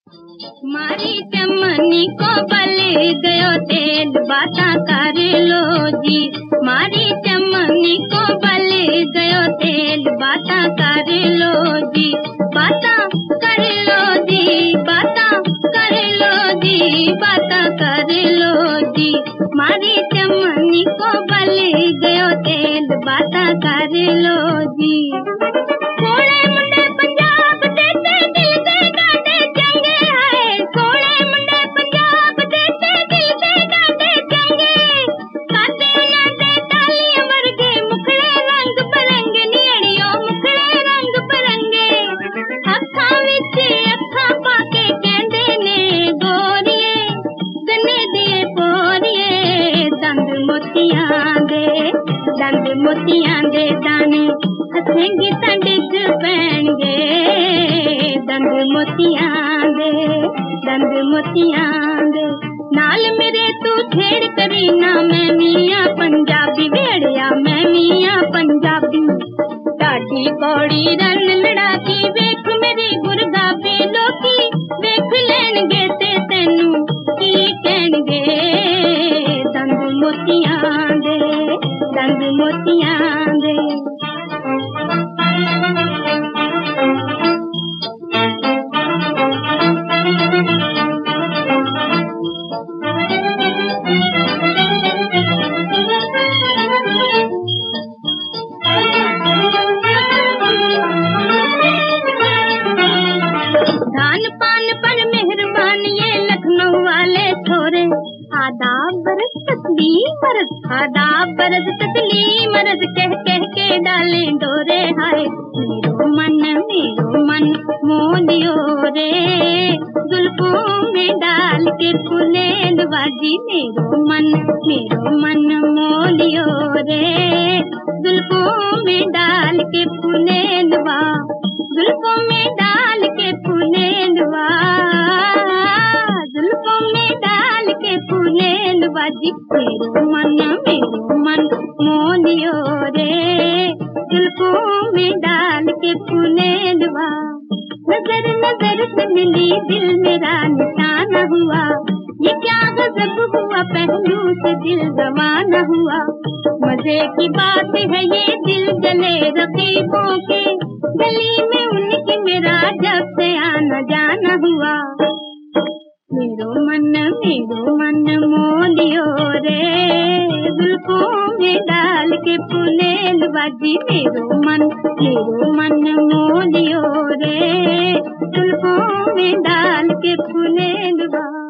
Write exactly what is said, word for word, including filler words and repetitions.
मारी चमनी को बल गयो तेल बाता कर लो जी। मारी चमनी को बल गयो तेल बाता कर लो जी। बाता कर लो जी, बाता कर लो जी, बाता कर लो जी। मारी चमनी को बल गयो तेल बाता कर लो जी। दंद मोतियां दे दाने हसेंगी तंडिज पैणगे। दंद मोतियां दे, दंद मोतियां दे नाल मेरे तू छेड़ करी ना। मैं मियां पंजाबी वेड़िया, मैं मियां पंजाबी ढाडी कौड़ी रन लड़ाकी। वेख मेरी गुरगाबी लोकी वेख लैणगे ते तैनू की कहणगे। दंद मोतियां दे, दंद मोतियां दे। धान पान पर मेहरबान ये लखनऊ वाले छोरे। आदाब बरस तसली मरद, आदाब बरस तसली मरद कह कह के डाले डोरे। हाय मेरो मन मेरो मन मोलियो रे जुल्फों में डाल के फुलेल बाजी। मेरो मन मेरो मन मोलियो रे जुल्फों में डाल के फुलेलवा, जुल्फों में डाल के फुलेलवा, जुल्फों में डाल के फुलेलवा जी। मेरो मन मेरो मन मोलियो रे जुल्फों में डाल के फुलेलवा। नजर नजर से मिली दिल मेरा निशाना हुआ। ये क्या गजब हुआ पहलू से दिल रवाना हुआ। मजे की बात है ये दिल जले रकीबों के। गली में उनकी मेरा जब से आना जाना हुआ। मेरो मन मेरो मन मोलियो रे जुल्फों में डाल के फुलेलवा जी। मेरो मन मेरो मन मोलियो रे जुल्फों में डाल के फुलेलवा।